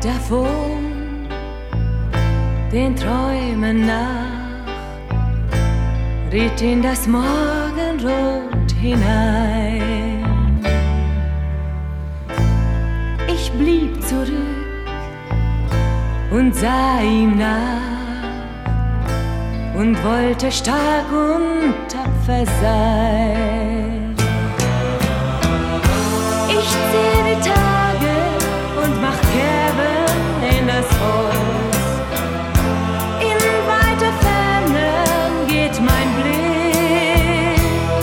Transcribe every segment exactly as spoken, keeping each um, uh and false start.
davon, den Träumen nach, ritt in das Morgenrot hinein. Ich blieb zurück und sah ihm nach und wollte stark und tapfer sein. Ich zähl die Tage und mach Kerben in das Holz. In weite Ferne geht mein Blick.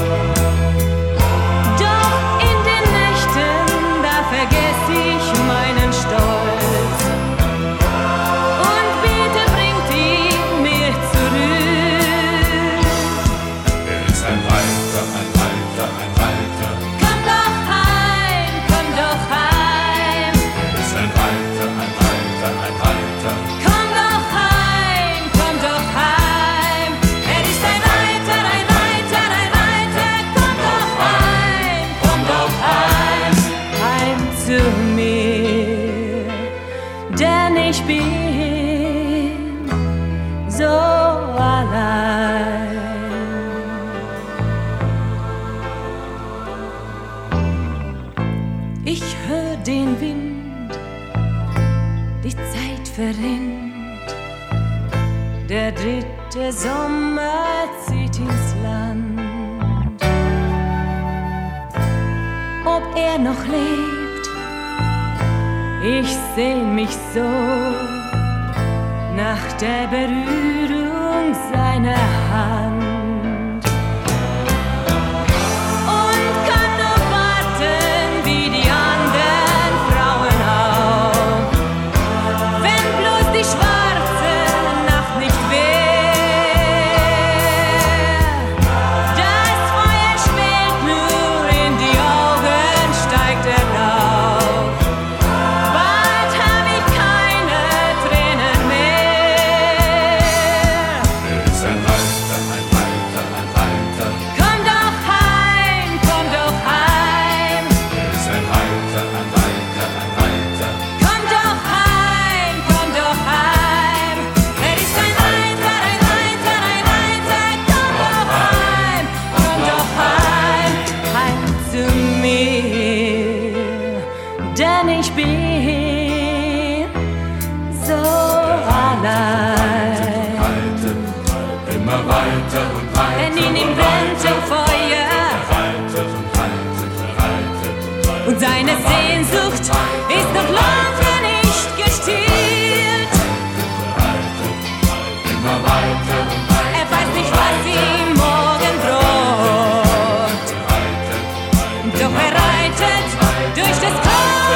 Doch in den Nächten, da vergess ich meinen Stolz und bitte bringt ihn mir zurück. Er ist ein Reiter, ein Reiter, ein Reiter. Komm doch heim, komm doch heim. Er ist ein Reiter, ein Reiter, ein Reiter. Komm doch heim, komm doch heim. Er ist ein Reiter, ein Reiter, ein Reiter. Komm doch heim, komm doch heim. Heim zu mir, denn ich bin so allein. Ich hör den Wind, die Zeit verrinnt. Der dritte Sommer zieht ins Land. Ob er noch lebt, ich sehn mich so nach der Berührung seiner Hand. Und kann nur warten, wie die anderen Frauen auch, wenn bloß die schwarze Nacht nicht wär. Das Feuer schwelt nur in die Augen, steigt der Rauch. Bald hab ich keine Tränen mehr. Er ist ein Reiter, ein Reiter, ein Reiter. Komm doch heim, komm doch heim. Er ist ein Reiter, ein Reiter, ein Reiter. Komm doch heim, komm doch heim. Er ist ein Reiter, ein Reiter, ein Reiter. Komm doch heim, komm doch heim. Heim zu mir, denn ich bin so allein. Reiter, immer weiter und weiter. Wenn in ihm brennt ein Feuer Reiter und Reiter, Reiter und Reiter. und seine Sehnsucht ist noch lange nicht gestillt. Immer weiter und weiter. Er weiß nicht, was ihm morgen droht, doch er reitet durch das kalte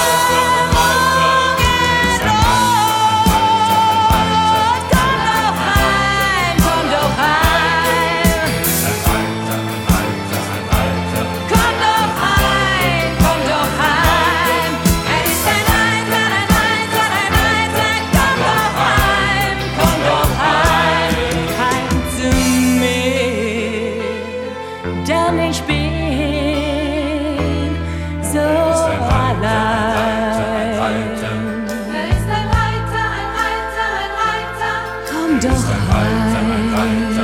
Morgenrot. Komm doch heim, komm doch heim. Komm doch heim, komm doch heim. Er ist ein Reiter, ein Reiter, ein Reiter. Komm doch heim, komm doch heim. Heim zu mir, denn ich bin so allein. Er ist ein Reiter, ein Reiter, ein Reiter. Komm doch heim.